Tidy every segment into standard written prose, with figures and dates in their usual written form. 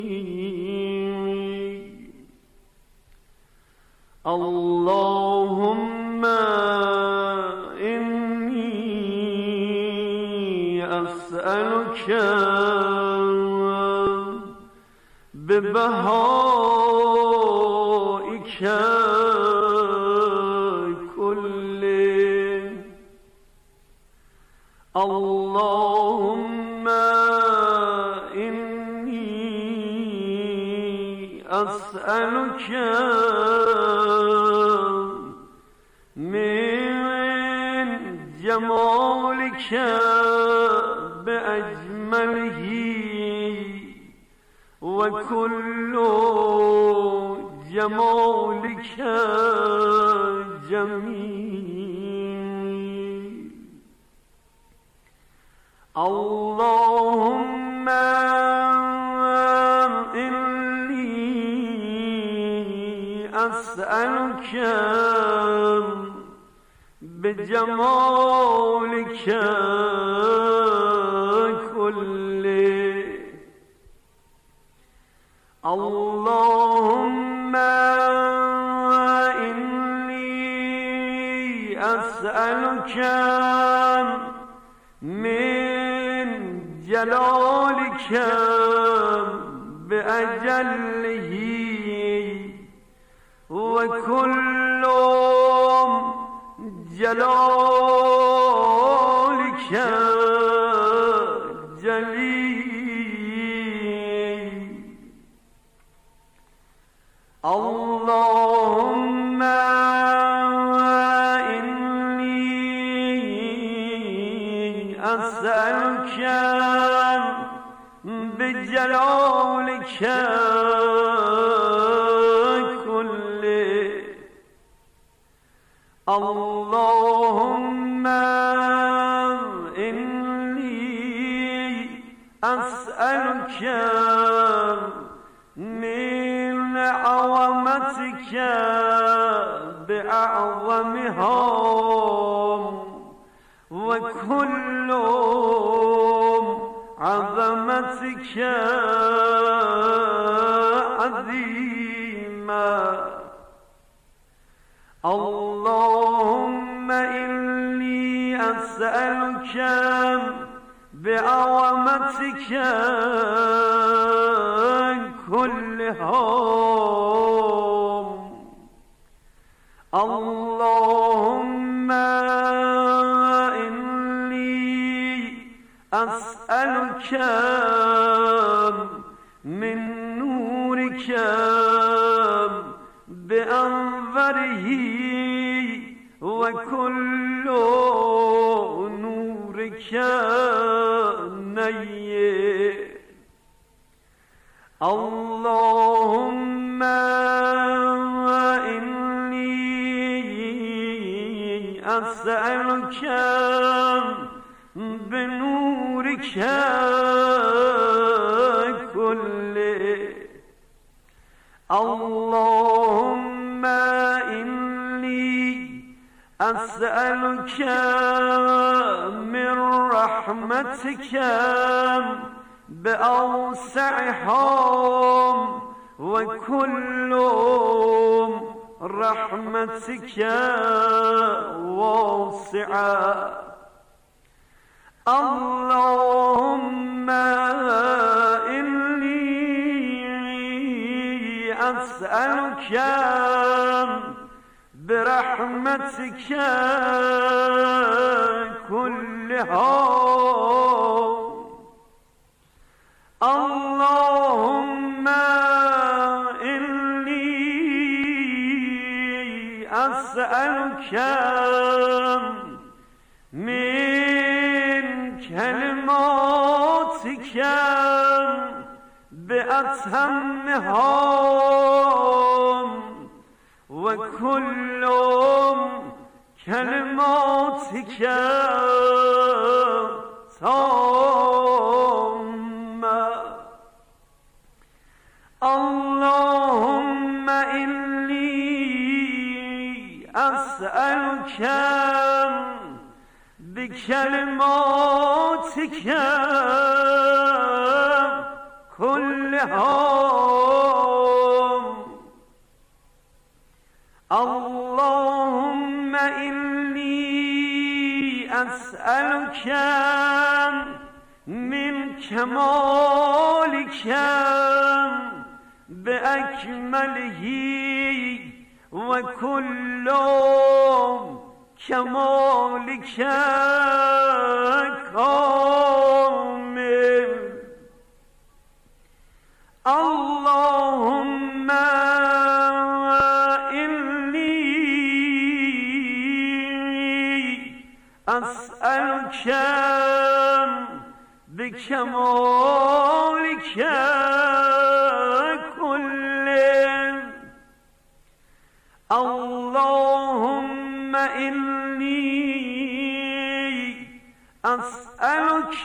اللهم إني أسألك ببهائك كله اللهم إني أسألك من جمالك بأجمله وكل جمالك جميل اللهم إني أسألك بجمالك كله اللهم إني أسألك من جلالك بأجله وكل جلالك جليل اللهم إني أسألك بجلالك كله اللهم إني أسألك من عظمتك بأعظمها وكل عظمتك عظيمة اللهم إني أسألك بعظمتك كلها اللهم إني أسألك من نورك بأنظره وكل نورك نير اللهم إني أسألك بنورك كله اللهم إني أسألك من رحمتك بأوسعها وكل رحمتك واسعة اللهم إني أسألك برحمتك كلها اللهم إني أسألك من كلماتك بأتمها وكل كلماتك تامة اللهم إني أسألك بكلماتك كلها كلهم اللهم إني أسألك من كمالك بأكمله وكل كمالك كامل اللهم إني أسألك بكمالك كله اللهم إني أسألك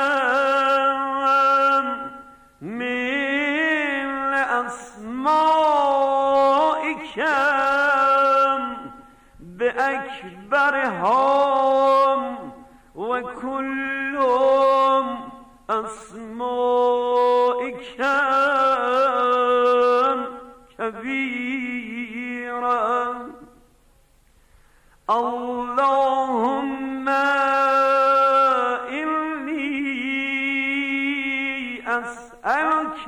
من أسمائك بأكبرهم وكل أسمائك كبيرا اللهم إني أسألك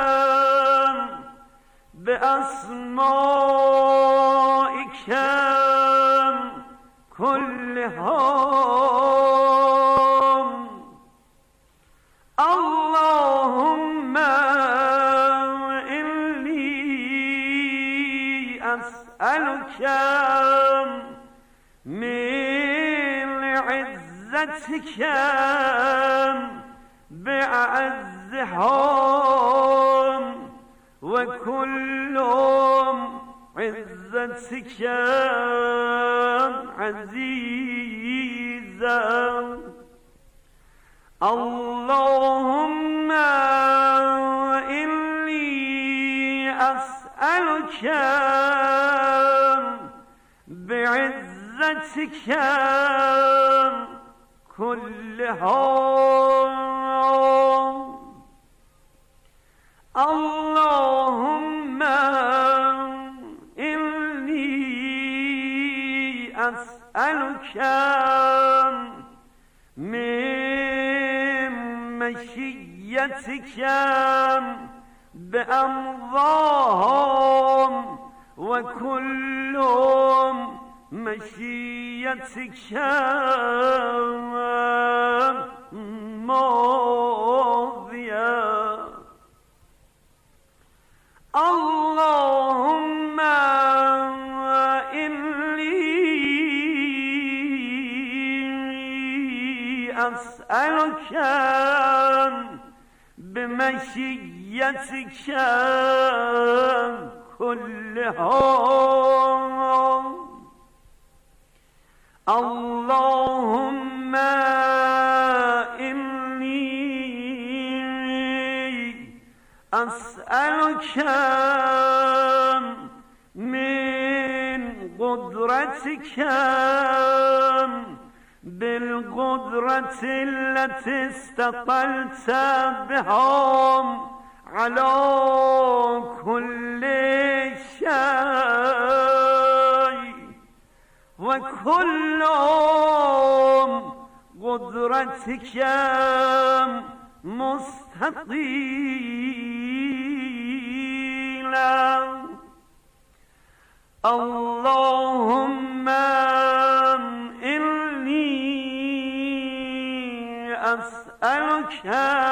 بأسمائك كلهم اللهم إني أسألك من عزتك بأعزهم وكل عزتك عزيزا اللهم إني أسألك بعزتك كلها اللهم إني أسألك من مشيتك بأمضاهم وكل مشيتك ماضية اللهم إني أسألك بمشيتك كلها اللهم إني أسألك من قدرتك بالقدرة التي استطلت بهم على كل شيء وكل قدرتك مستطيلا اللهم إني أسألك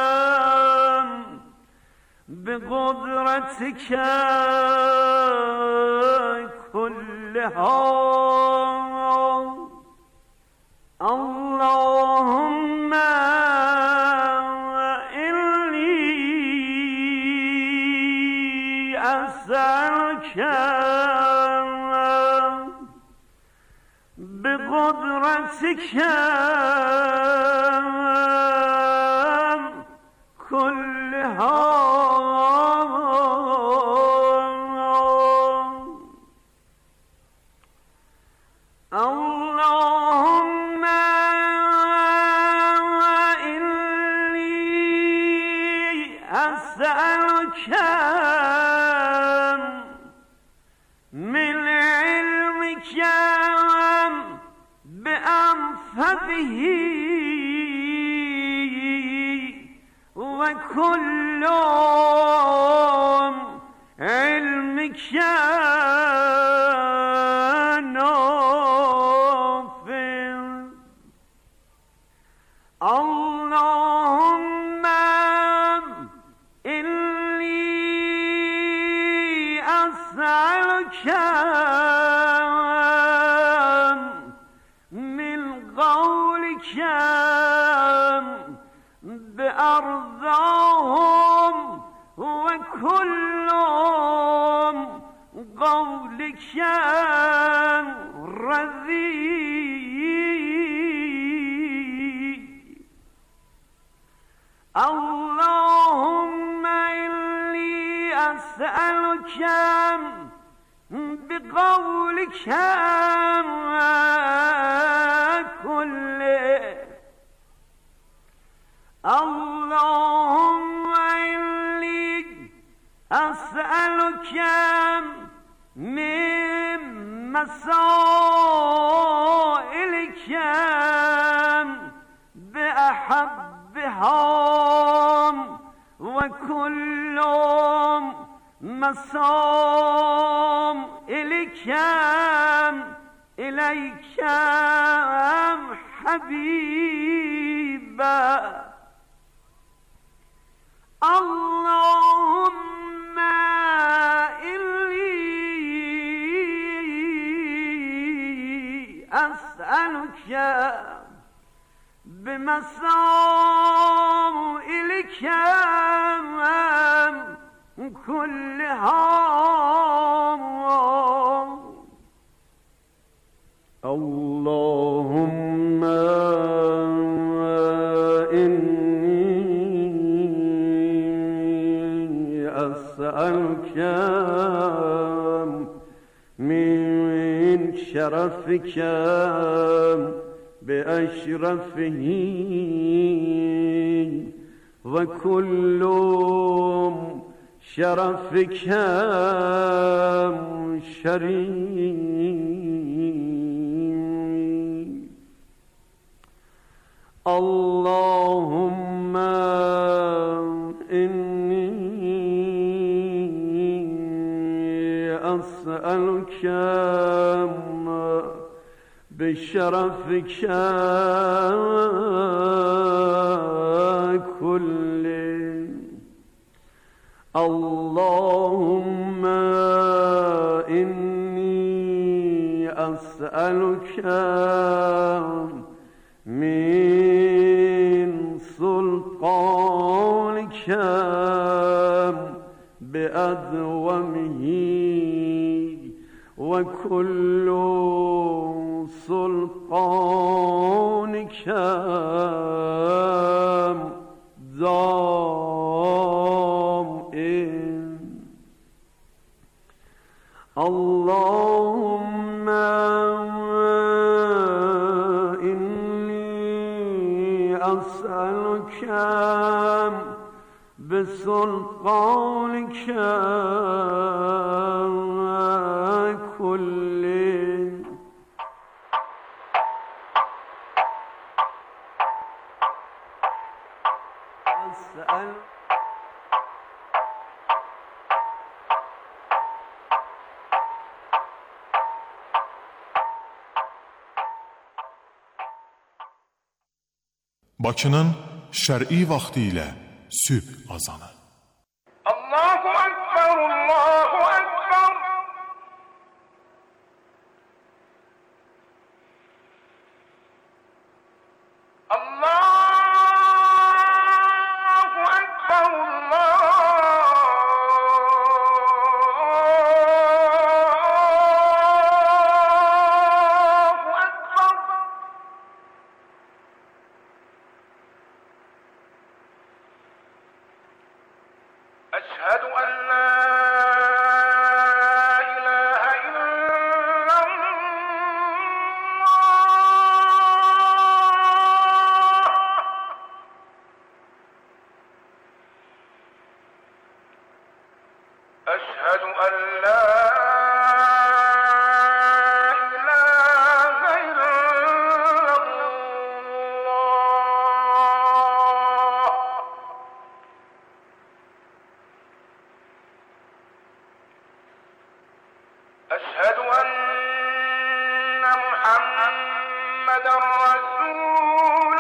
بقدرتك كلها اللهم إني أسألك بقدرتك كلها اللهم إني أسألك به وكل علمك نافع. اللهم إني أسألك من قولك بأرضاهم وكل قولك رذيذ. اللهم إني أسألك بقولك كله. اللهم إني أسألك من مسائلك بأحبها وكل مسائلك إليك حبيبا. اللهم إني أسألك بمسائلك كلها. اللهم إني أسألك من شرفك بأشرفه وكل شرفك شريف. اللهم إني أسألك بشرفك كله. اللهم إني أسألك من سلطانك بأدومه وكل سلطانك دائم. اللهم إني أسألك بسلطانك كله. Bakının şər'i vaxtı ilə sübh azanı. Allahu Ekber, Allahu Ekber. Allahu Ekber, Allahu Ekber. أشهد أن لا إله إلا الله. أشهد أن لا إله إلا الله. أشهد أن محمدا رسول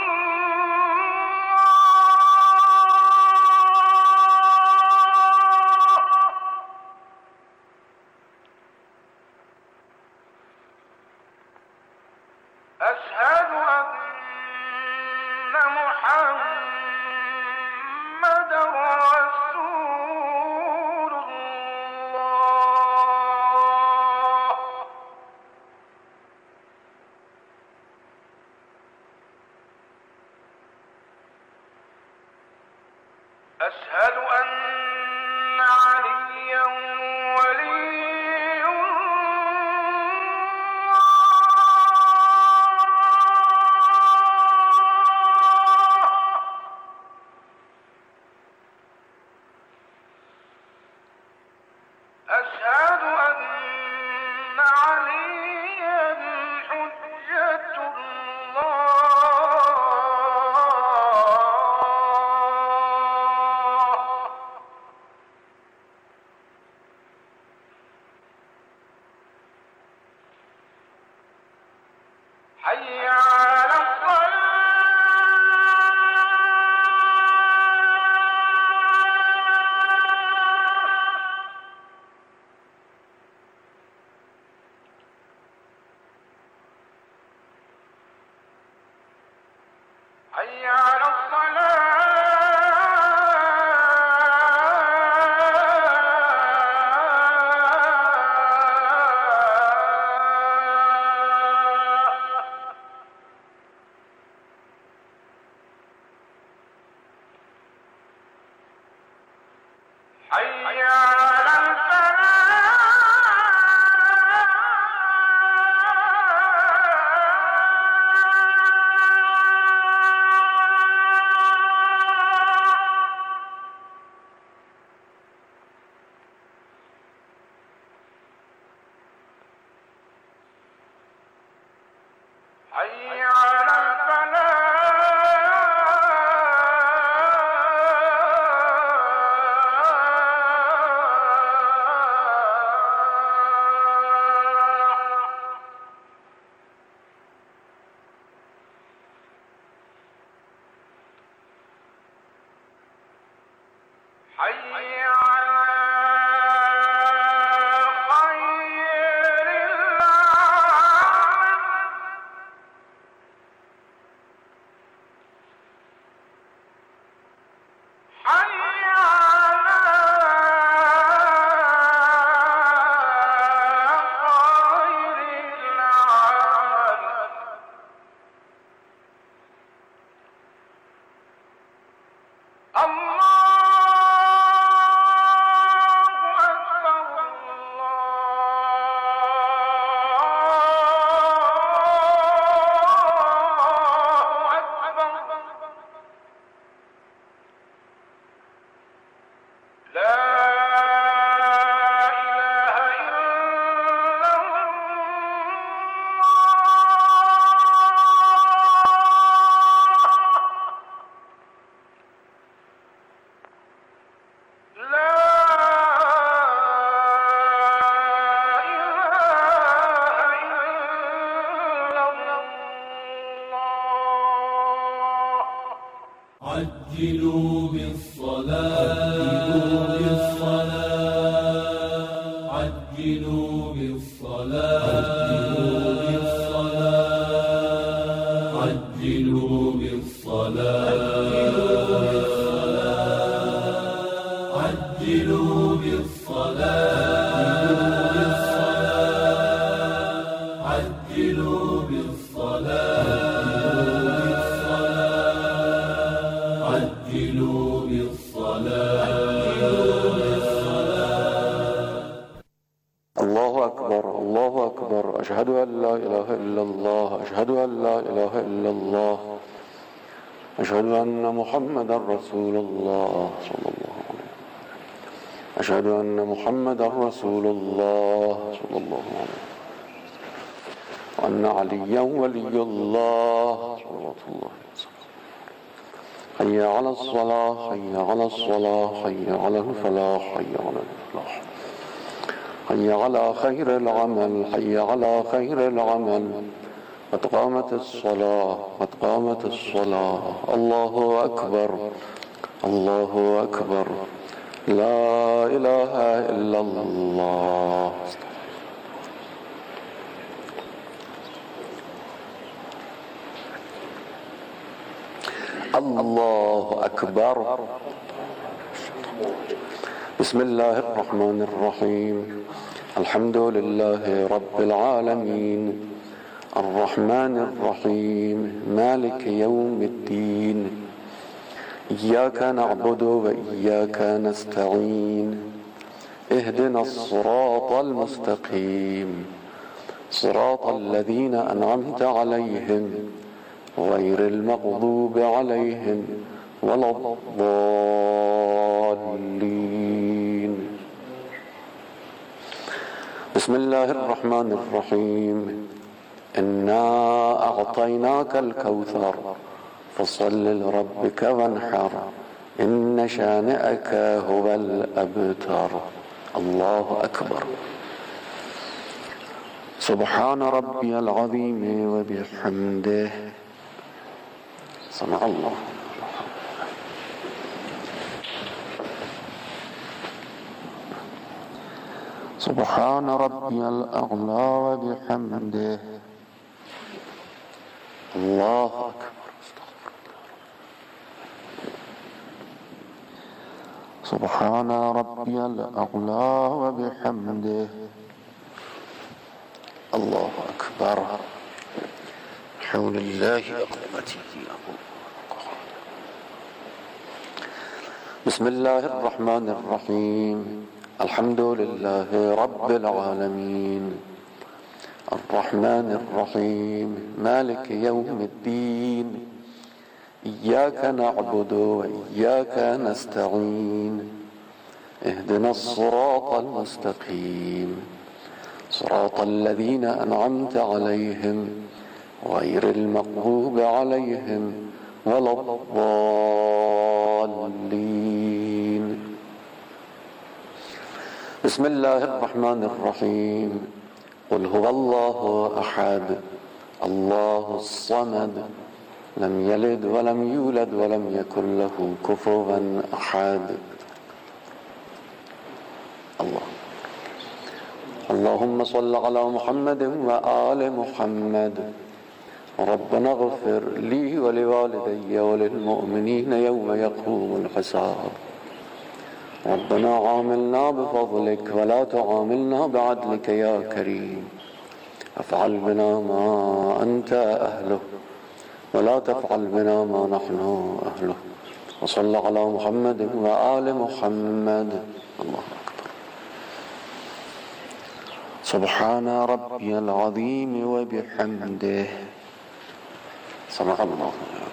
الله. أشهد أن محمدا رسول الله. أشهد أن عليا ولي أشهد أن عليا حجة الله. حي على حي على حي على حي على حي على خير العالم. حي على خير العالم. الله عجلوا بالصلاة عجلوا بالصلاة عجلوا بالصلاة عجلوا بالصلاة عجلوا بالصلاة عجلوا بالصلاة. الله أكبر الله أكبر. أشهد أن لا إله إلا الله. أشهد أن لا إله إلا الله. أشهد أن محمدا رسول الله صلى الله عليه وسلم. أشهد أن محمدا رسول الله صلى الله عليه وسلم. وأن عليا ولي الله صلوات الله عليه وسلم. حي على الصلاة حي على الصلاة حي على الفلاح حي على الفلاح. حي على خير العمل حي على خير العمل قد قامت الصلاة قد قامت الصلاة الله أكبر الله أكبر لا إله إلا الله. الله أكبر. بسم الله الرحمن الرحيم الحمد لله رب العالمين الرحمن الرحيم مالك يوم الدين إياك نعبد وإياك نستعين اهدنا الصراط المستقيم صراط الذين أنعمت عليهم غير المغضوب عليهم ولا الضالين. بسم الله الرحمن الرحيم إنا أعطيناك الكوثر فصل لربك وانحر إن شانئك هو الأبتر. الله أكبر. سبحان ربي العظيم وبحمده. سمع الله. سبحان ربي الأعلى وبحمده. الله أكبر. سبحان ربي الأعلى وبحمده. الله أكبر. حول الله قوته. بسم الله الرحمن الرحيم الحمد لله رب العالمين الرحمن الرحيم مالك يوم الدين إياك نعبد وإياك نستعين اهدنا الصراط المستقيم صراط الذين أنعمت عليهم غير المغضوب عليهم ولا الضالين. بسم الله الرحمن الرحيم قل هو الله أحد الله الصمد لم يلد ولم يولد ولم يكن له كفوا أحد. الله. اللهم صل على محمد وآل محمد. ربنا اغفر لي ولوالدي وللمؤمنين يوم يقوم الحساب. ربنا عاملنا بفضلك ولا تعاملنا بعدلك يا كريم. افعل بنا ما أنت أهله ولا تفعل بنا ما نحن أهله. وصل على محمد وآل محمد. الله أكبر. سبحان ربي العظيم وبحمده. سمع الله.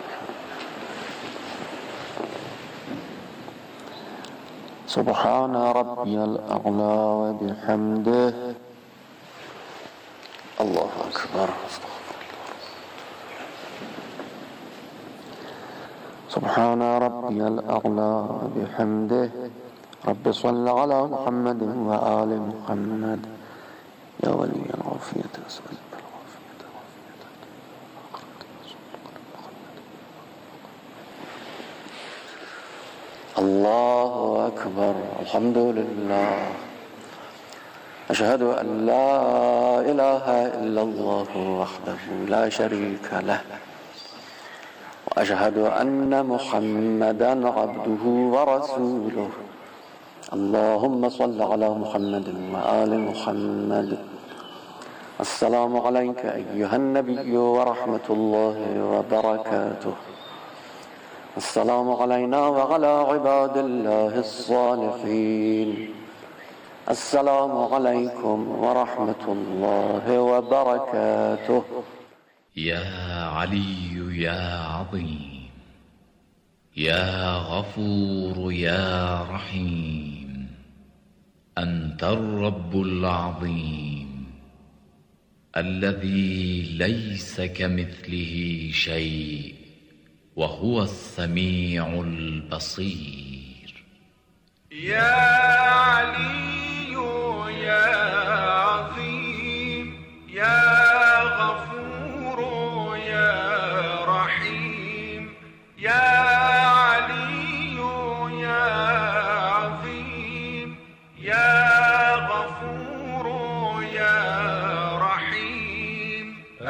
سبحان ربي الأعلى وبحمده. الله أكبر. سبحان ربي الأعلى وبحمده. رب صل على محمد وآل محمد. يا ولي العافية أسألك الله أكبر. الحمد لله. أشهد أن لا إله إلا الله وحده لا شريك له وأشهد أن محمدا عبده ورسوله. اللهم صل على محمد وآل محمد. السلام عليك أيها النبي ورحمة الله وبركاته. السلام علينا وعلى عباد الله الصالحين. السلام عليكم ورحمة الله وبركاته. يا علي يا عظيم يا غفور يا رحيم أنت الرب العظيم الذي ليس كمثله شيء وهو السميع البصير. يا علي يا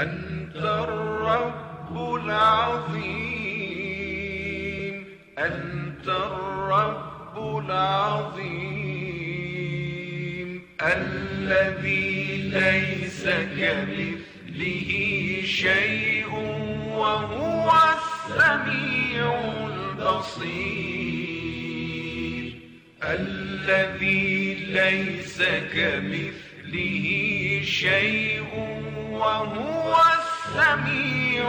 أنت الرب العظيم أنت الرب العظيم الذي ليس كمثله شيء وهو السميع البصير الذي ليس كمثله شيء وهو السميع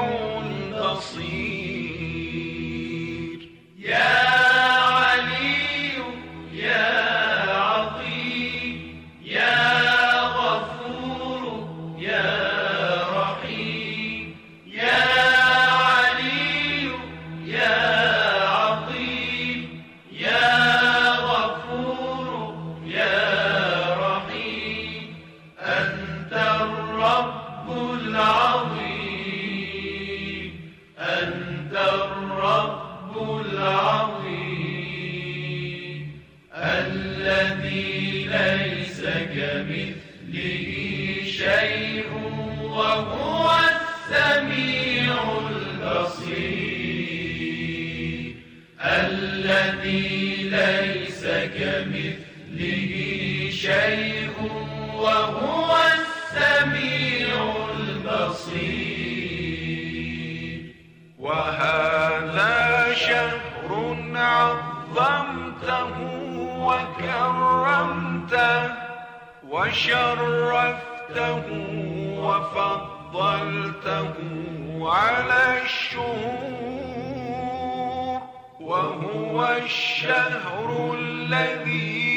البصير يا علي يا عظيم يا غفور يا رحيم يا علي يا عظيم يا غفور يا رحيم أنت الرب العظيم أنت الرب العظيم الذي ليس كمثله شيء وهو السميع البصير الذي ليس كمثله شيء وهو السميع البصير وهذا شهر عظمته وكرمته وشرفته وفضلته على الشهور وهو الشهر الذي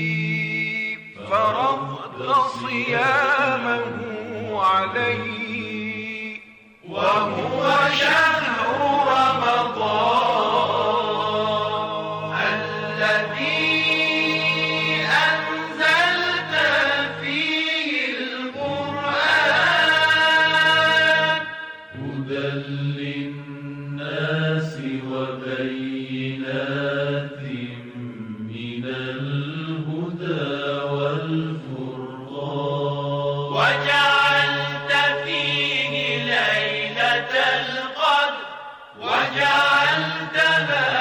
فرضت صيامه عليه وهو شهر رمضان الذي أنزلت فيه القرآن هدى للناس وبينات من الهدى والفرقان وجعلت فيه ليلة القدر وجعلتها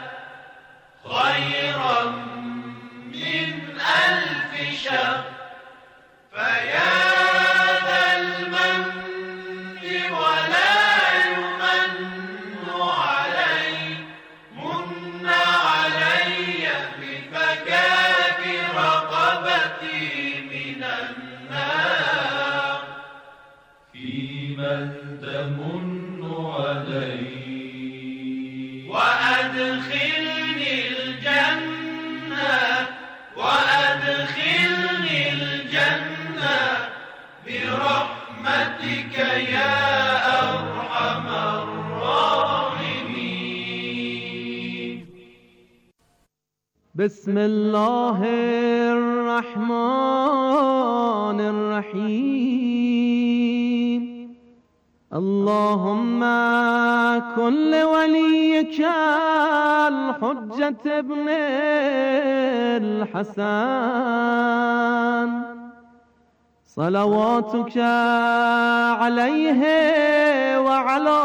خيرا من 1000 شهر فيا ذا المن ولا يمن علي من علي بفكاك رقبتي من النار فيمن تمن علي وأدخلني الجنة وأدخلني الجنة برحمتك يا أرحم الراحمين بسم الله الرحمن الرحيم اللهم كن لوليك الحجة ابن الحسن صلواتك عليه وعلى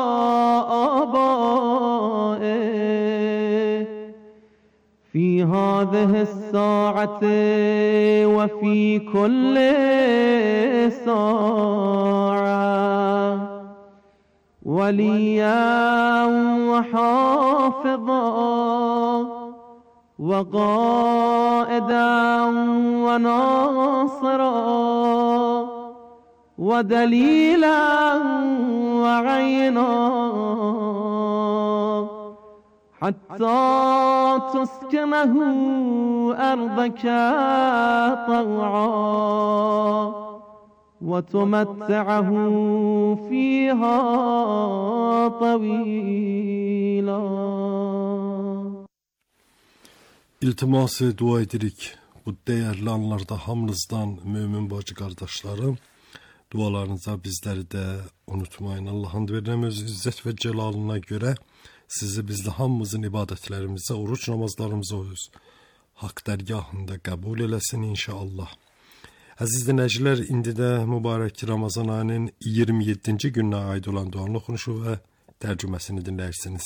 آبائه في هذه الساعة وفي كل ساعة وليا وحافظا وقائدا وناصرا ودليلا وعينا حتى تسكنه أرضك طوعا وتمتعه فيها طويلا. İltiması dua edirik bu değerli anlarda hamınızdan mümin bacı kardeşlerim. Dualarınıza bizləri də unutmayın. Allah'ın verdiğimiz izzət və cəlalına görə sizi bizdə hamımızın ibadətlərimizə, oruç namazlarımıza öz haqq dərgahında qəbul eləsin inşallah. Əziz dinləyicilər, indi də mübarək Ramazan ayının 27-ci gününə aid olan duanın oxunuşu və tərcüməsini dinləyirsiniz.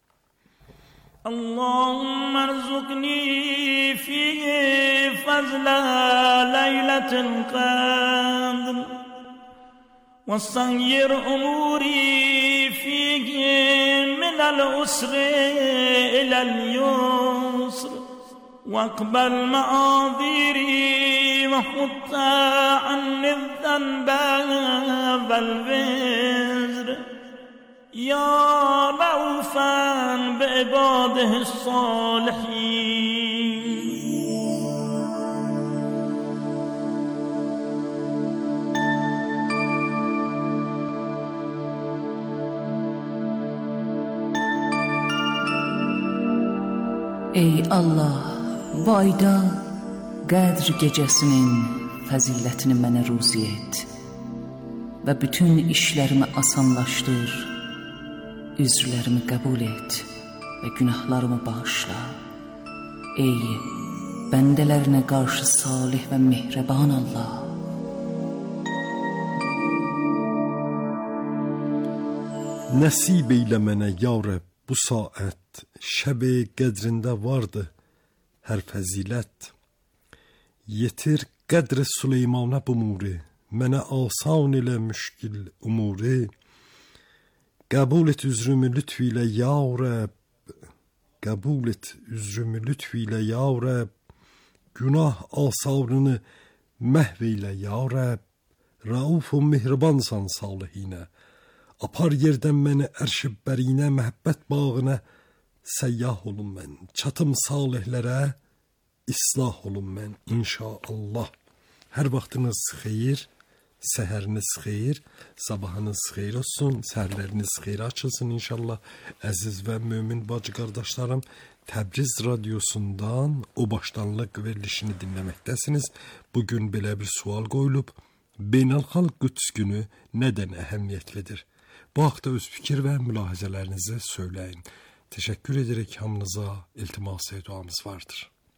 Allahumma rzuqni fihi fazla leyletil qadr ve sayyir umuri fihi minel usri ilel yusr واقبل معاذيري وحط عني الذنب والوزر يا رؤوفا بعباده الصالحين. Ey Allah, bu ayda Qədr gecəsinin fəzilətini mənə ruzi et və bütün işlərimi asanlaşdır, üzrlərimi qəbul et və günahlarımı bağışla. Ey bəndələrinə qarşı salih və mehriban Allah. Nəsib eylə mənə ya Rəbb bu saat şəb-i qədrində vardı hər fəzilət. Yetir qədr-i Süleymanə bu muri, mənə asan ilə müşkil umuri. Qəbul et üzrümü lütf ilə ya Rəbb, qəbul et üzrümü lütf ilə ya Rəbb. Günah asarını məhv eylə ya Rəbb, rauf və mehribansan salihinə. Apar yerdən məni ərş-i bərinə, məhəbbət bağına səyyah olun mən. Çatım salihlərə, islah olun mən inşallah. Hər vaxtınız xeyir, səhəriniz xeyir, sabahınız xeyir olsun, səhərləriniz xeyir açılsın inşallah. Əziz və mömin bacı qardaşlarım, Təbriz radiosundan o başlanlıq verilişini dinləməkdəsiniz. Bugün belə bir sual qoyulub, Beynəlxalq Qüds günü nədən əhəmiyyətlidir? Bu haqda öz fikir və mülahizələrinizi söyləyin. Təşəkkür ederek hamınıza iltimas-ı duamız vardır.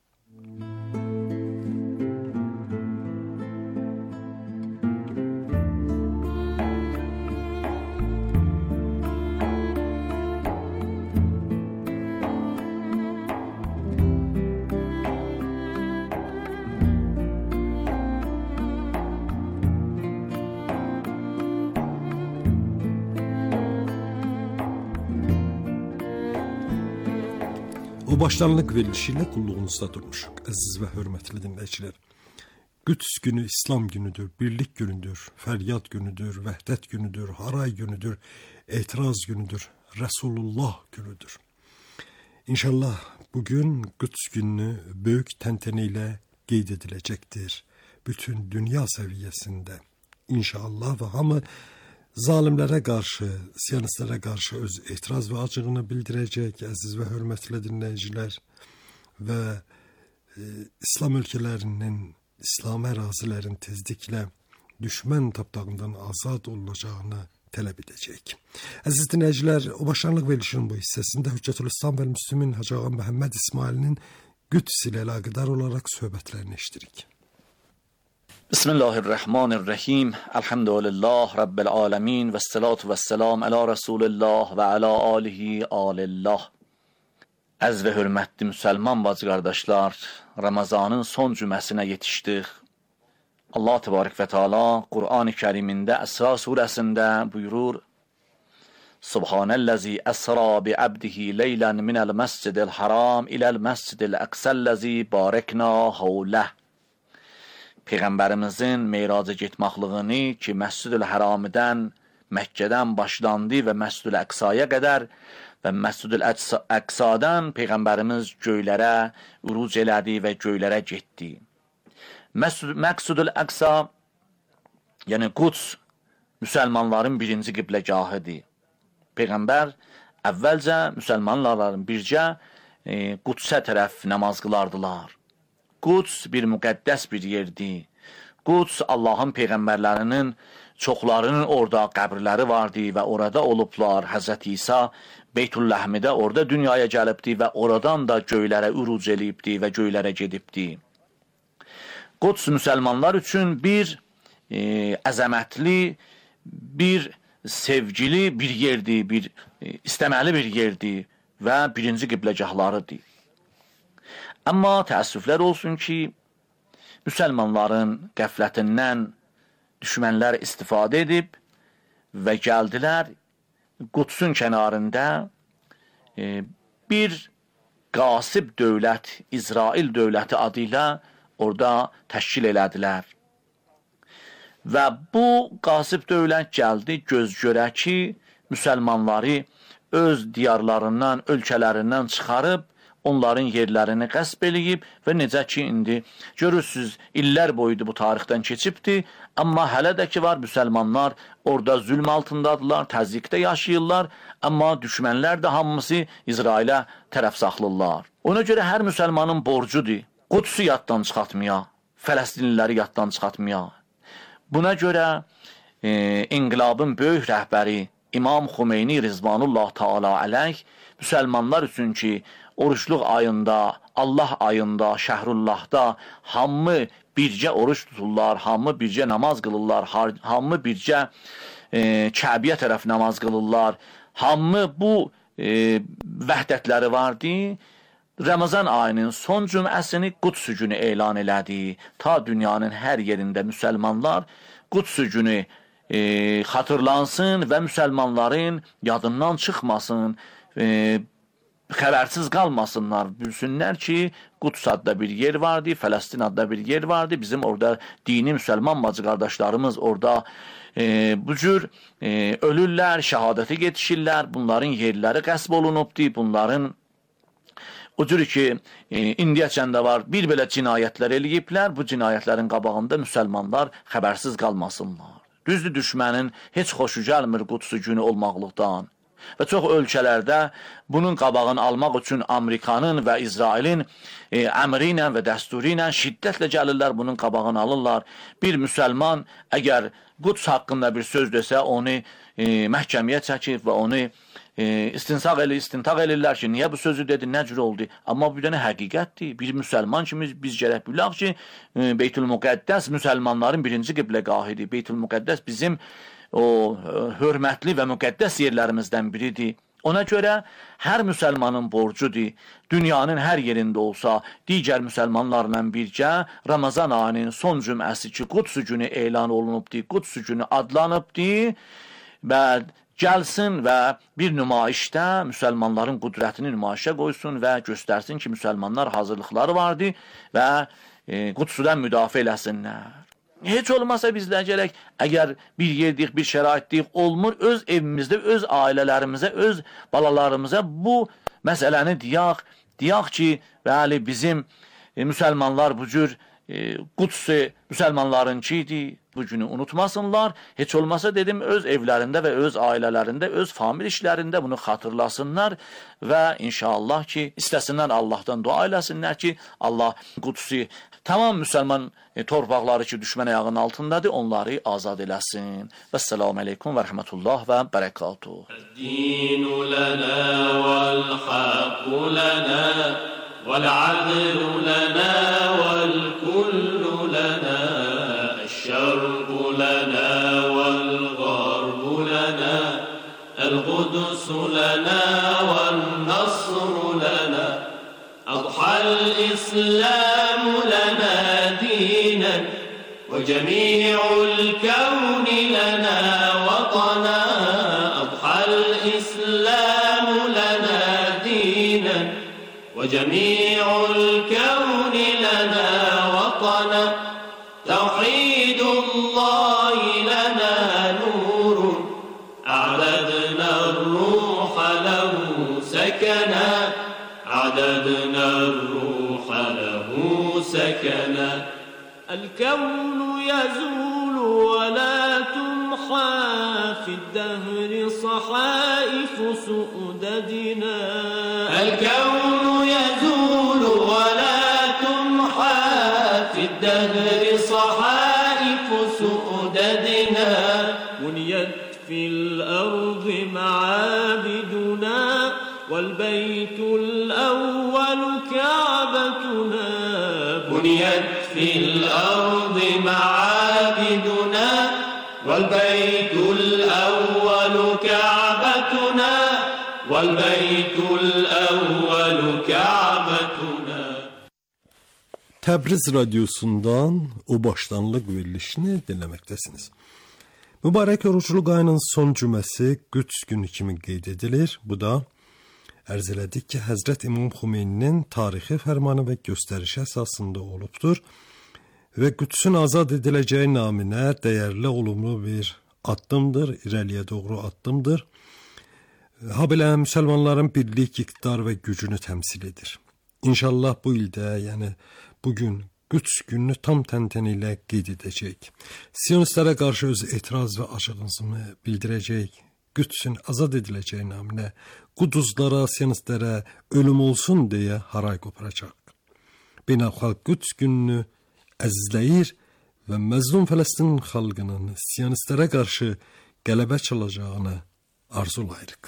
O başlanlıq verilişiyle qulluğunuzda durmuşuq. Əziz və hörmətli dinləyicilər. Qüds günü İslam günüdür, birlik günüdür, fəryad günüdür, vəhdət günüdür, haray günüdür, etiraz günüdür, Resulullah günüdür. İnşallah bugün Qüds gününü böyük təntənə ilə qeyd ediləcəkdir. Bütün dünya səviyyəsində inşallah və hamı zalimlərə qarşı, siyonistlərə qarşı öz etiraz və acığını bildirəcək, əziz və hörmətli dinləyicilər, və İslam ölkələrinin, İslam ərazilərin tezliklə düşmən tapdağından azad olunacağını tələb edəcək. Əziz dinləyicilər, o başlanlıq verilişinin bu hissəsində Hüccətül-İslam və Müslümin Hacı Ağa Məhəmməd İsmailinin Qüds ilə əlaqədar olaraq söhbətlərini eşidirik. Bismillahirrahmanirrahim. Elhamdülillah Rabbil alemin ve salatu ve selam ala Resulillah ve ala alihi alillah. Əziz və hörmətli müsəlman bacı qardaşlar, Ramazanın son cüməsinə yetişdik. Allah Tebarək və Teala Qur'an-ı Kərimində Əsra surəsində buyurur: Subhanəllazi əsra bi abdihi leylan minəl məscidil haram iləl məscidil əqsəlləzi barekna havləh. Peyğəmbərimizin meyraca getməxlığını ki, Məscid-ül Həramidən, Məkkədən başlandı və Məscid-ül Əqsaya qədər və Məscid-ül Əqsadan Peyğəmbərimiz göylərə uruc elədi və göylərə getdi. Məqsudül Əqsa, yəni Quds, müsəlmanların birinci qibləgahıdır. Peyğəmbər əvvəlcə müsəlmanların bircə Qudsə tərəf namaz qılardılar. Quds bir müqəddəs bir yerdir. Quds Allahın peyğəmbərlərinin çoxlarının orada qəbirləri vardı və orada olublar. Həzrət İsa Beytülləhmidə orada dünyaya gəlibdi və oradan da göylərə uruc eləyibdi və göylərə gedibdi. Quds müsəlmanlar üçün bir əzəmətli, bir sevgili bir yerdir, bir istəməli bir yerdir və birinci qibləgahlarıdır. Amma təəssüflər olsun ki, müsəlmanların qəflətindən düşmənlər istifadə edib və gəldilər Qudsun kənarında bir qasib dövlət, İsrail dövləti adı ilə orada təşkil elədilər. Və bu qasib dövlət gəldi göz görə ki, müsəlmanları öz diyarlarından, ölkələrindən çıxarıb, onların yerlərini qəsb eləyib və necə ki, indi görürsünüz, illər boyudur bu tarixdən keçibdir, amma hələ də ki var, müsəlmanlar orada zülm altındadırlar, təzyiqdə yaşayırlar, amma düşmənlər də hamısı İsrailə tərəf saxlırlar. Ona görə hər müsəlmanın borcudur, Qudsu yaddan çıxartmaya, Fələstinliləri yaddan çıxartmaya. Buna görə inqilabın böyük rəhbəri İmam Xumeyni Rizvanullah Teala aleyh müsəlmanlar üçün ki, oruçluq ayında, Allah ayında, Şəhrullahda hamı bircə oruç tuturlar, hamı bircə namaz qılırlar, hamı bircə Kəbiyə tərəf namaz qılırlar, hamı bu vəhdətləri vardı. Ramazan ayının son cüməsini Quds günü elan elədi. Ta dünyanın hər yerində müsəlmanlar Quds günü xatırlansın və müsəlmanların yadından çıxmasın, xəbərsiz qalmasınlar, bilsinlər ki, Quds adda bir yer vardı, Fələstin adda bir yer vardı. Bizim orada dini müsəlman bacı qardaşlarımız orada bu cür ölürlər, şəhadəti yetişirlər, bunların yerləri qəsb olunubdur, bunların o cür ki, indiyəcən də var, bir belə cinayətlər eləyiblər, bu cinayətlərin qabağında müsəlmanlar xəbərsiz qalmasınlar. Düzdür, düşmənin heç xoşu gəlmir Qudsu günü olmaqlıqdan. Və çox ölkələrdə bunun qabağını almaq üçün Amerikanın və İsrailin əmri ilə və dəsturu ilə şiddətlə gəlirlər, bunun qabağını alırlar. Bir müsəlman əgər Quds haqqında bir söz desə, onu məhkəməyə çəkir və onu istintaq elirlər ki, niyə bu sözü dedi, nə cür oldu? Amma bu dənə həqiqətdir. Bir müsəlman kimi biz gərək bilək ki, Beytül-Müqəddəs müsəlmanların birinci qibləgahidir. Beytül-Müqəddəs bizim o hörmətli və müqəddəs yerlərimizdən biridir. Ona görə hər müsəlmanın borcudur, dünyanın hər yerində olsa, digər müsəlmanlarla birgə Ramazan ayının son cüməsi ki, Quds günü elan olunubdur, Quds günü adlanıbdır və gəlsin və bir nümayişdə müsəlmanların qüdrətini nümayişə qoysun və göstərsin ki, müsəlmanlar hazırlıqları vardı və Qudsudan müdafiə eləsinlər. Heç olmasa bizlər gərək, əgər bir yerdik, bir şəraitdik, olmur, öz evimizdə, öz ailələrimizə, öz balalarımıza bu məsələni deyək ki, bəli, bizim müsəlmanlar bu cür Qudsu müsəlmanlarınkidir, bu günü unutmasınlar. Heç olmasa dedim, öz evlərində və öz ailələrində, öz famil işlərində bunu xatırlasınlar və inşallah ki, istəsinlər Allahdan dua eləsinlər ki, Allah Qudsu tamam müsəlman torpaqları ki, düşmən ayağının altındadır, onları azad eləsin. Vəssalamu aleykum və rəhmətullah və bərəkatuhu. Dinu lənə vəl-haqqu lənə vəl-adlu lənə vəl-kullu lənə الشرق لنا والغرب لنا القدس لنا والنصر لنا أضحى الإسلام لنا دينا وجميع الكون لنا وطنا أضحى الإسلام لنا دينا وجميع الكون لنا وطنا توحيد الله لنا نور أعددنا الروح له سكنا أعددنا الروح له سكنا الكون يزول ولا تمحى في الدهر صحائف سؤددنا الكون يزول ولا تمحى في الدهر صحائف سؤددنا بنيت في الأرض معابدنا والبيت الأول كعبتنا بنيت في الأرض معابدنا والبيت الأول كعبتنا والبيت الأول كعبتنا. Təbriz radyosundan o başlanlıq verilişini dinləməkdəsiniz. Mübarək orucluq ayının son cüməsi Qüds günü kimi qeyd edilir. Bu da ərz elədik ki, Həzrət İmam Xumeyninin tarixi fərmanı və göstərişi əsasında olubdur və Qüdsün azad ediləcəyi naminə dəyərli, olumlu bir addımdır, irəliyə doğru addımdır. Habelə müsəlmanların birlik, iqtidar və gücünü təmsil edir. İnşallah bu ildə, yəni bugün Qüds gününü tam təntənə ilə qeyd edəcək. Siyonistlərə qarşı öz etiraz və acığımızı bildirəcək. Qüdsün azad ediləcəyi naminə Quduzlara, siyonistlərə ölüm olsun deyə haray qoparacaq. Beynəlxalq Qüds gününü əzizləyir və məzlum Fələstin xalqının siyonistlərə qarşı qələbə çalacağını arzulayırıq.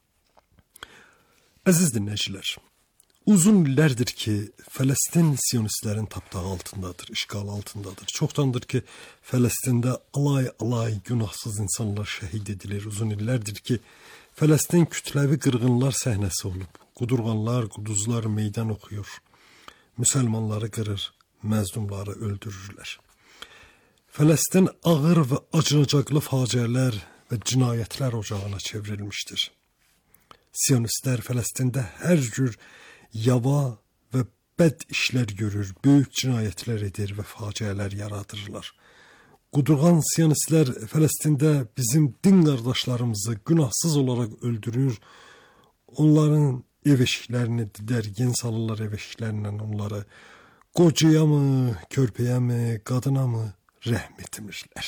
Əziz dinləyicilər, uzun illərdir ki, Fələstin siyonistlərin tapdağı altındadır, işğal altındadır. Çoxdandır ki, Fələstində alay-alay günahsız insanlar şəhid edilir. Uzun illərdir ki, Fələstin kütləvi qırğınlar səhnəsi olub. Qudurğanlar, quduzlar meydan oxuyur. Müsəlmanları qırır, məzlumları öldürürlər. Fələstin ağır və acınacaqlı faciələr və cinayətlər ocağına çevrilmişdir. Siyonistlər Fələstində hər cür yava və bəd işlər görür, böyük cinayətlər edir və faciələr yaradırlar. Qudurğan siyonistlər Fələstində bizim din qardaşlarımızı günahsız olaraq öldürür, onların ev eşiklərini didərgin salırlar, ev eşiklərindən onları qocaya mı, körpəyə mi, qadına mı rəhm etmirlər.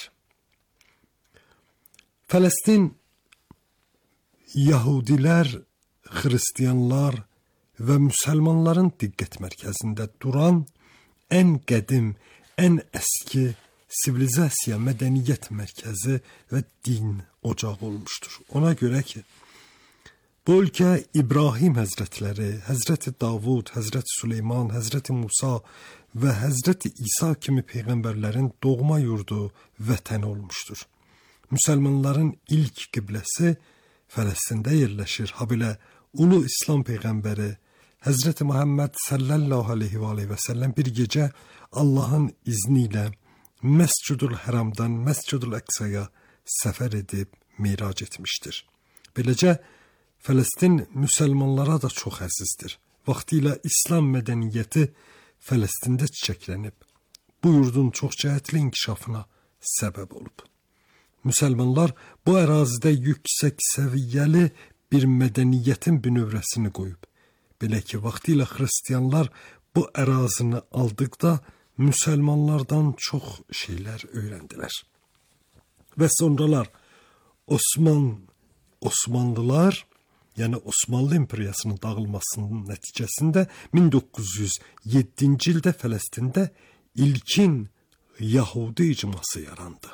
Fələstin Yahudilər, Xristiyanlar və müsəlmanların diqqət mərkəzində duran ən qədim, ən əski sivilizasiya, mədəniyyət mərkəzi və din ocağı olmuşdur. Ona görə ki, bu ölkə İbrahim həzrətləri, Həzrəti Davud, Həzrəti Süleyman, Həzrəti Musa və Həzrəti İsa kimi peyğəmbərlərin doğma yurdu, vətəni olmuşdur. Müsəlmanların ilk qibləsi Fələstində yerləşir. Habelə ulu İslam peyğəmbəri Həzrəti Muhammed sallallahu aleyhi və səlləm bir gecə Allahın izni ilə Məscidül Həramdan Məscidül Əqsaya səfər edib meyrac etmişdir. Beləcə Fələstin müsəlmanlara da çox əzizdir. Vaxtilə İslam mədəniyyəti Fələstində çiçəklənib. Bu yurdun çox cəhətli inkişafına səbəb olub. Müsəlmanlar bu ərazidə yüksək səviyyəli bir mədəniyyətin bünövrəsini qoyub. Belə ki, vaxtilə xristiyanlar bu ərazini aldıqda müsəlmanlardan çox şeylər öyrəndilər. Və sonralar Osmanlılar, yəni Osmanlı İmperiyasının dağılmasının nəticəsində 1907-ci ildə Fələstində ilkin Yahudi icması yarandı.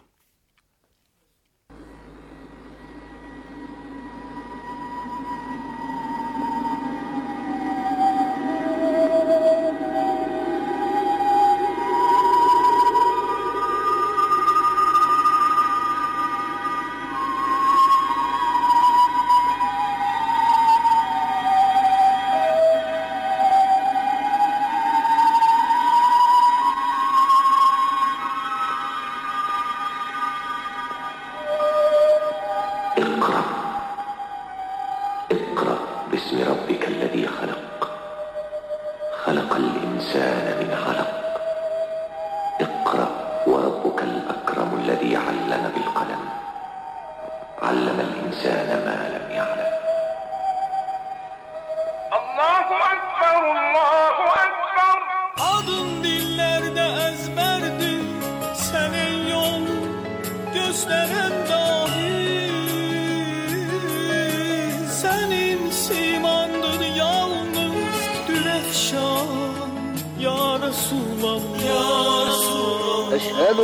أشهد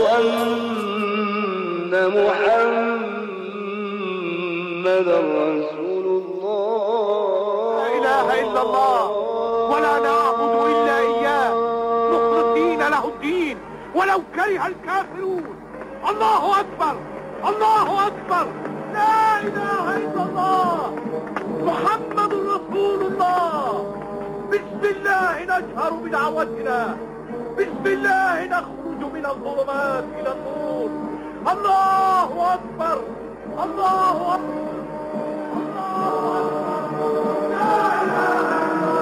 أن محمد رسول الله لا إله إلا الله ولا نعبد إلا إياه مخلصين له الدين ولو كره الكافرون. الله أكبر الله أكبر لا إله إلا الله محمد رسول الله. بسم الله نجهر بدعوتنا، بسم الله نخرج من الظلمات إلى النور. الله أكبر الله أكبر الله أكبر لا إله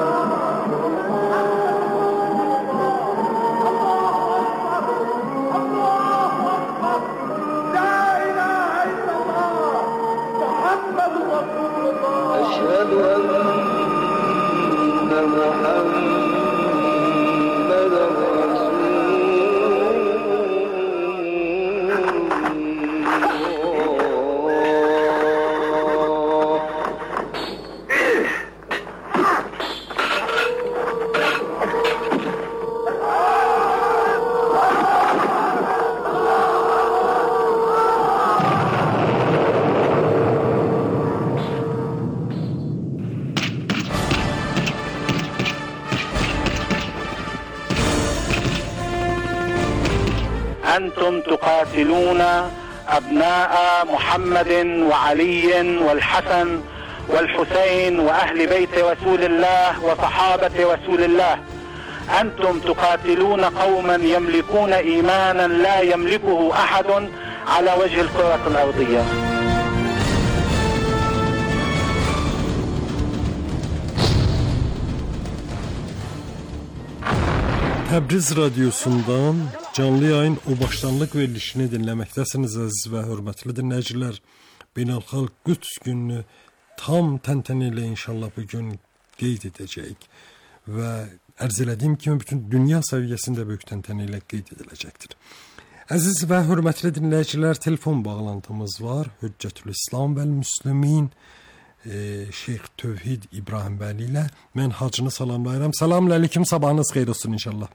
إلا الله محمد رسول الله. أشهد أن محمدا أنتم تقاتلون أبناء محمد وعلي والحسن والحسين وأهل بيت رسول الله وصحابة رسول الله. أنتم تقاتلون قوما يملكون إيمانا لا يملكه أحد على وجه الكرة الأرضية. Təbriz radiosundan canlı yayın o başlanlıq verilişini dinləməkdəsiniz əziz və hörmətli dinləyicilər. Beynəlxalq Qüds gününü tam təntənə ilə inşallah bugün qeyd edəcəyik və ərz elədiyim kimi bütün dünya səviyyəsində böyük təntənə ilə qeyd ediləcəkdir. Əziz və hörmətli dinləyicilər, telefon bağlantımız var. Hüccətül-İslam vəl-Müslimin Şeyx Tövhid İbrahim Bəli ilə. Mən hacını salamlayıram. Selamun aleyküm, sabahınız xeyir olsun inşallah.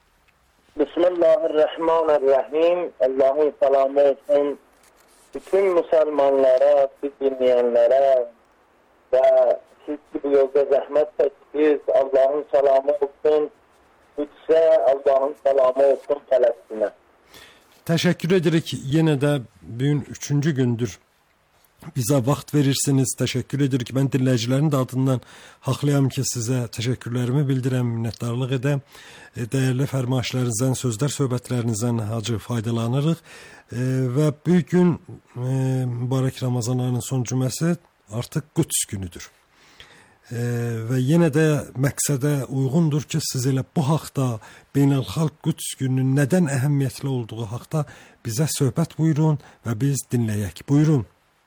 Bismillahirrahmanirrahim. Allah'ın salamı olsun bütün Müslümanlara, siz dinleyenlere ve siz bu yolda zahmet çektiniz. Allah'ın salamı olsun Qüdsə, Allah'ın salamı olsun Fələstinə. Təşəkkür edirik. Yenə də bugün 3-cü gündür bizə vaxt verirsiniz. Təşəkkür edirik. Mən dinləyicilərin də adından haqlıyam ki, sizə təşəkkürlərimi bildirəm, minnətdarlıq edəm. Dəyərli fərmayişlərinizdən, sözlər, söhbətlərinizdən hacı faydalanırıq. Və bu gün mübarək Ramazan ayının son cüməsi artıq Qüds günüdür. Və yenə də məqsədə uyğundur ki, siz elə bu haqda beynəlxalq Qüds gününün nədən əhəmiyyətli olduğu haqda bizə söhbət buyurun və biz dinləyək. Buyurun.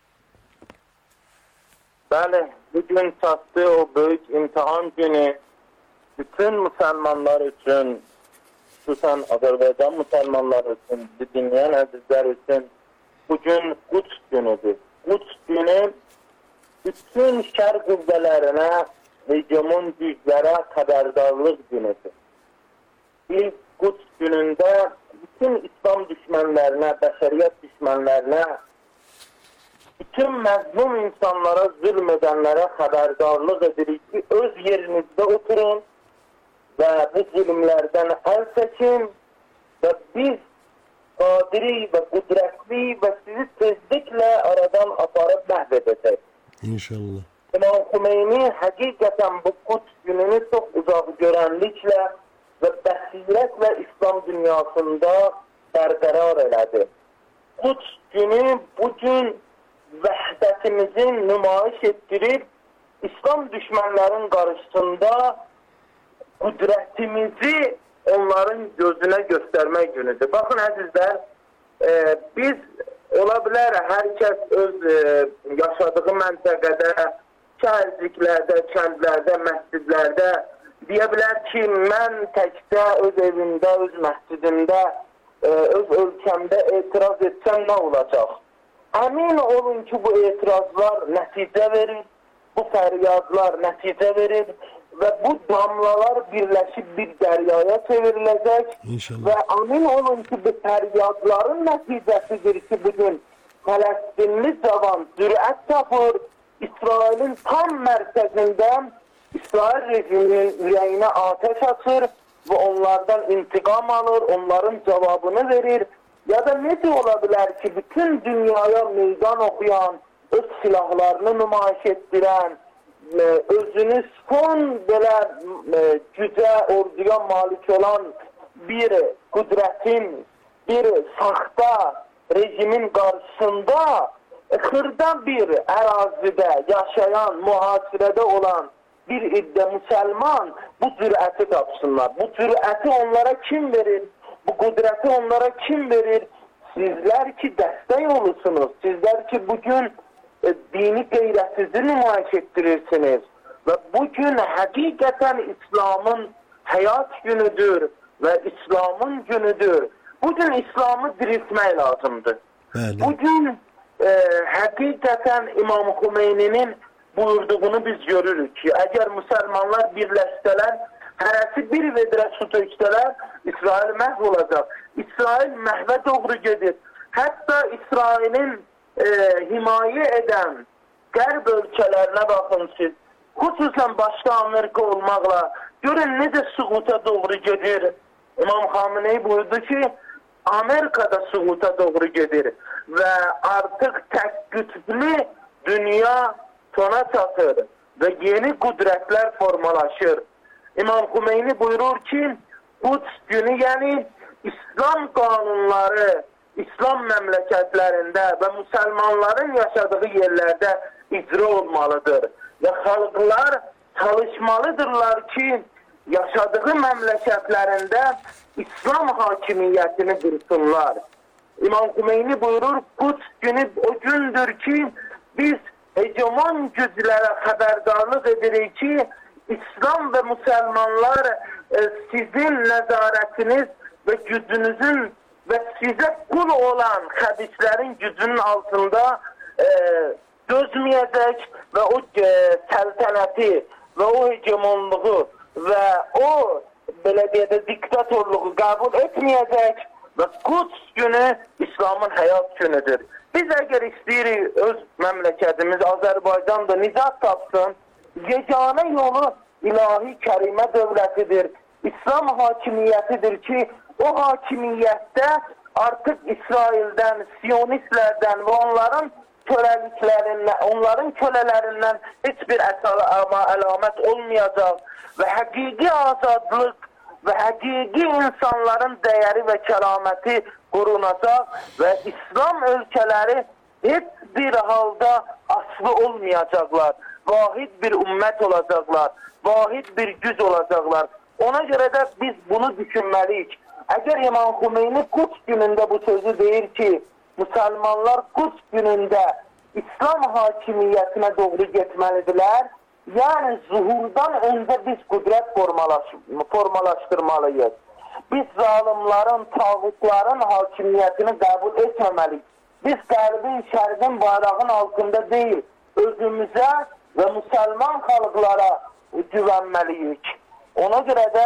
Bəli, bugün çatdı o böyük imtihan günü. Bütün Müslümanlar üçün, xüsusən Azərbaycan Müslümanları üçün, dinleyen əzizlər üçün bugün Qüds günüdür. Qüds günü bütün şər qüvvələrinə, hegemon güclərə xəbərdarlıq günüdür. Biz Qüds günündə bütün İslam düşmənlərinə, bəşəriyyət düşmənlərinə, bütün məzlum insanlara, zülm edənlərə xəbərdarlıq edirik ki, öz yerinizdə oturun və bu zülmlərdən əl çəkin və biz qadiri və qudrətli və sizi tezliklə aradan aparıb məhv edəcək. İnşallah. İmam Xümeyni həqiqətən bu Qüds gününü çox uzaq görənliklə və bəsirətlə İslam dünyasında bərqərar elədi. Qüds günü bugün vəhdətimizi nümayiş etdirib, İslam düşmənlərin qarşısında qüdrətimizi onların gözünə göstərmək günüdür. Baxın əzizlər, biz ola bilər hər kəs öz yaşadığı məntəqədə, şəhərciklərdə, kəndlərdə, məscidlərdə deyə bilər ki, mən təkcə öz evimdə, öz məscidimdə, öz ölkəmdə etiraz etsəm nə olacaq? Əmin olun ki, bu etirazlar nəticə verir, bu fəryadlar nəticə verir və bu damlalar birləşib bir dəryaya çevriləcək və əmin olun ki, bu fəryadların nəticəsidir ki, bugün Fələstinli cavan cürət tapır, İsrailin tam mərkəzində İsrail rejiminin ürəyinə ateş açır və onlardan intiqam alır, onların cavabını verir. Ya da necə ola bilər ki, bütün dünyaya meydan oxuyan, öz silahlarını nümayiş etdirən, özünü son belə gücə, orduya malik olan bir qüdrətin, bir saxta rejimin qarşısında xırda bir ərazidə yaşayan, mühasirədə olan bir iddə müsəlman bu cürəti tapsınlar. Bu cürəti onlara kim verir? Bu qüdrəti onlara kim verir? Sizlər ki, dəstək olursunuz. Sizlər ki, bugün dini qeyrətinizi nümayiş etdirirsiniz. Və bugün həqiqətən İslamın həyat günüdür və İslamın günüdür. Bugün İslamı diriltmək lazımdır. Bugün həqiqətən İmam Xumeyninin buyurduğunu biz görürük ki, əgər müsəlmanlar birləşsələr, hərəsi bir vedrə su töksələr, İsrail məhv olacaq. İsrail məhvə doğru gedir. Hətta İsrailin himayə edən qərb ölkələrinə baxın siz, xüsusən başda Amerika olmaqla, görün necə süquta doğru gedir. İmam Xamenei buyurdu ki, Amerikada süquta doğru gedir və artıq tək qütblü dünya sona çatır və yeni qüdrətlər formalaşır. İmam Xumeyni buyurur ki, Quds günü, yəni İslam qanunları İslam məmləkətlərində və müsəlmanların yaşadığı yerlərdə icra olmalıdır. Və xalqlar çalışmalıdırlar ki, yaşadığı məmləkətlərində İslam hakimiyyətini qursunlar. İmam Xumeyni buyurur, Quds günü o gündür ki, biz hegemon güclərə xəbərdarlıq edirik ki, İslam və müsəlmanlar sizin nəzarətiniz və gücünüzün və sizə qul olan xəbislərin gücünün altında dözməyəcək və o səltənəti və o hegemonluğu və o belə deyədə diktatorluğu qəbul etməyəcək və Quds günü İslamın həyat günüdür. Biz əgər istəyirik öz məmləkətimiz Azərbaycanda nicat tapsın, yeganə yolu ilahi kərimə dövlətidir, İslam hakimiyyətidir ki, o hakimiyyətdə artıq İsraildən, Siyonistlərdən və onların köləliklərindən, onların kölələrindən heç bir əlamət olmayacaq və həqiqi azadlıq və həqiqi insanların dəyəri və kəraməti qorunacaq və İslam ölkələri heç bir halda aslı olmayacaqlar. Vahid bir ümmət olacaqlar, vahid bir güc olacaqlar. Ona görə də biz bunu düşünməliyik. Əgər İmam Xumeyni Quds günündə bu sözü deyir ki, müsəlmanlar Quds günündə İslam hakimiyyətinə doğru getməlidirlər, yəni zuhurdan öncə biz qüdrət formalaşdırmalıyıq. Biz zalimların, tağutların hakimiyyətini qəbul etməməliyik. Biz qərbin, şərqin bayrağın altında deyil, özümüzə və müsəlman xalqlara güvənməliyik. Ona görə də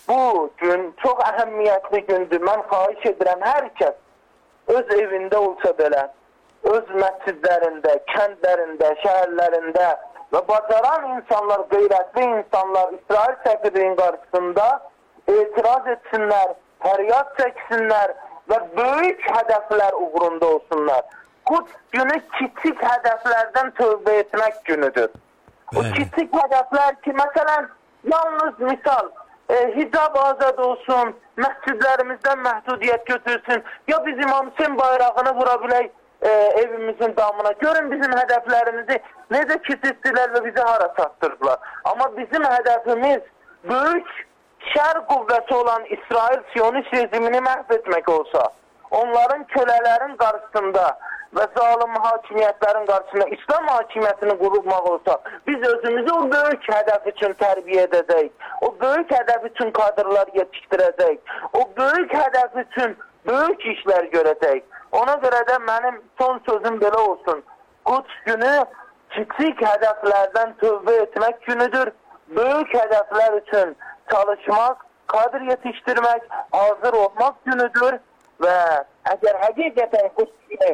bu gün çox əhəmiyyətli gündür. Mən xahiş edirəm, hər kəs öz evində olsa belə, öz məscidlərində, kəndlərində, şəhərlərində və bacaran insanlar, qeyrətli insanlar İsrail səfirliyin qarşısında etiraz etsinlər, fəryad çəksinlər və böyük hədəflər uğrunda olsunlar. Quds günü kiçik hədəflərdən tövbə etmək günüdür. O kiçik hədəflər ki, məsələn, yalnız misal, hicab azad olsun, məscidlərimizdən məhdudiyyət götürsün, ya biz İmam Hüseyin bayrağını vura bilək evimizin damına. Görün bizim hədəflərimizi necə kiçikdirlər və bizi hara çatdırdılar. Amma bizim hədəfimiz böyük şər qüvvəsi olan İsrail Siyonist rejimini məhv etmək olsa, onların kölələrin qarşısında və zalim hakimiyyətlərin qarşısında İslam hakimiyyətini qurmaq olsa, biz özümüzü o böyük hədəf üçün tərbiyə edəcək, o böyük hədəf üçün kadrlar yetişdirəcək, o böyük hədəf üçün böyük işlər görəcək. Ona görə də mənim son sözüm belə olsun. Quds günü kiçik hədəflərdən tövbə etmək günüdür. Böyük hədəflər üçün çalışmaq, kadr yetişdirmək, hazır olmaq günüdür və əgər həqiqətən Quds günü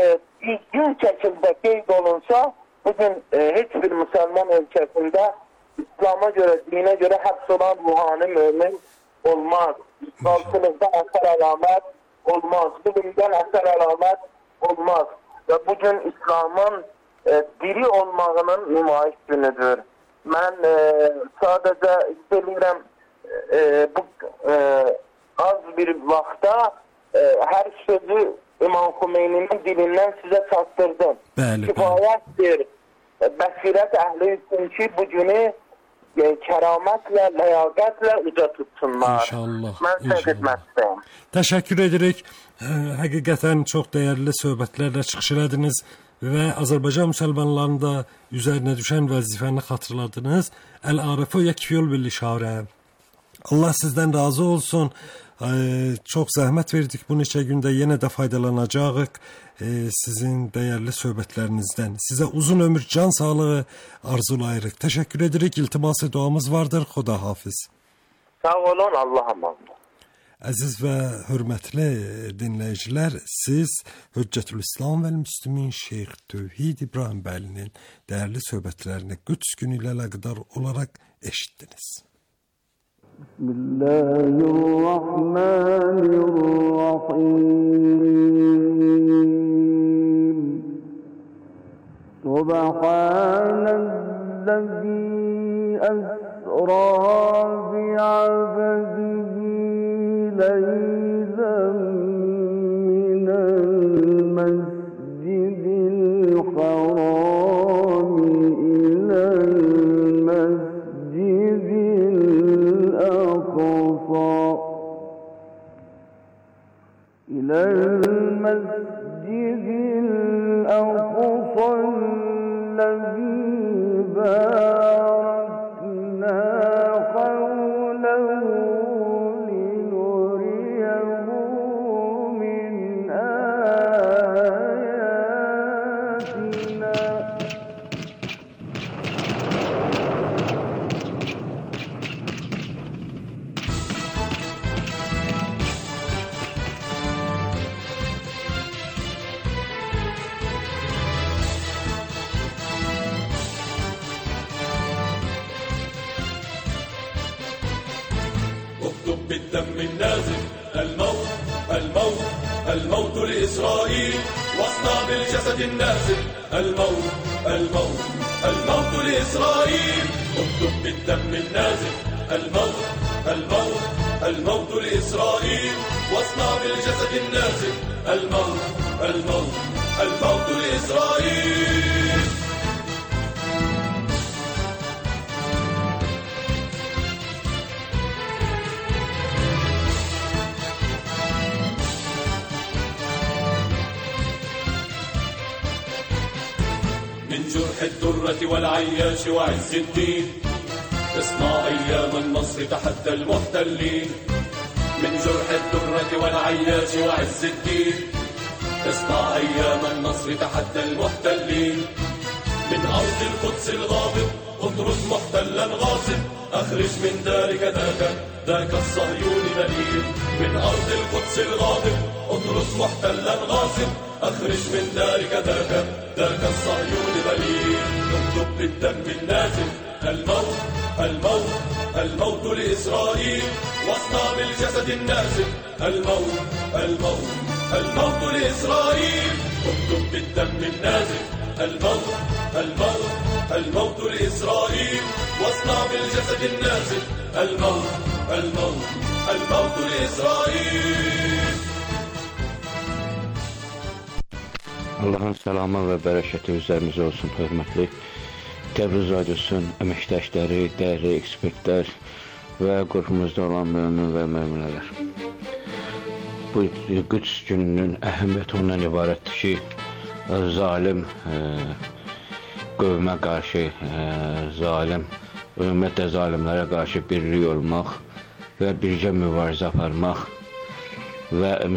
düzgün şəkildə qeyd olunsa, bugün heç bir müsəlman ölkəsində İslam'a göre, dine göre həbs olan ruhani mümin olmaz. İslamçılıqda əsər əlamət olmaz. Bilimdən əsər əlamət olmaz. Və bugün İslamın diri olmağının nümayiş günüdür. Mən sadəcə istəyirəm bu az bir vaxtda hər sözü İmam Xümeyninin dilindən sizə çatdırdım. Kifayətdir. Bəsirət əhli üçün ki, bu günü kəramətlə, ləyaqətlə uca tutsunlar. İnşallah. Mən sizə xidmətdəyim. Təşəkkür edirik. Həqiqətən çox dəyərli söhbətlərlə çıxış elədiniz və Azərbaycan müsəlmanlarının da üzərinə düşən vəzifəni xatırladınız. Əl-Arifə yəkfiyul bil-işarə. Allah sizdən razı olsun. Çox zəhmət verdik bu neçə gündə, yenə də faydalanacağıq sizin dəyərli söhbətlərinizdən. Sizə uzun ömür, can sağlığı arzulayırıq. Təşəkkür edirik. İltiması duamız vardır. Xuda hafiz. Sağ olun, Allah'a emanet. Əziz və hörmətli dinləyicilər, siz Hüccətül-İslam və Müslümin Şeyx Tövhid İbrahim Bəlinin dəyərli söhbətlərini Qüds günü ilə əlaqədar olaraq eşitdiniz. Bismillahirrahmanirrahim. Subhanellezî esrâ bi'abdihi leylen minel mescidil haram ilel mescidil aqsa ilel mescidil aqsa الذي باركنا حوله لنريه من آياتنا بالدم النازف الموت الموت الموت لإسرائيل واصنع بالجسد النازف الموت الموت الموت لإسرائيل اكتب بالدم النازف الموت الموت الموت لإسرائيل واصنع بالجسد النازف الموت الموت الموت لإسرائيل من جرح الدرة والعياش وعز الدين اصنع أيام النصر تحدى المحتلين من جرح الدرة والعياش وعز الدين اصنع أيام النصر تحدى المحتلين من أرض القدس الغاضب اطرد محتلا غاصب أخرج من دارك ذاك الصهيوني دليل من أرض القدس الغاضب اطرد محتلا غاصب أخرج من دارك ذاك الصهيوني دليل اكتب بالدم النازف الموت الموت الموت لإسرائيل واصنع بالجسد النازف الموت الموت الموت لإسرائيل اكتب بالدم النازف الموت الموت الموت لإسرائيل واصنع بالجسد النازف الموت الموت الموت لإسرائيل. Allahın səlamı və bərəkəti üzərimizə olsun, hörmətli Təbriz Radiosunun əməkdaşları, dəyərli ekspertlər və qrupumuzda olan mömin və möminələr. Bu Qüds gününün əhəmiyyəti ondan ibarətdir ki, zalim qövmə qarşı, zalim, ümumiyyətlə zalimlərə qarşı birlik olmaq və birgə mübarizə aparmaq və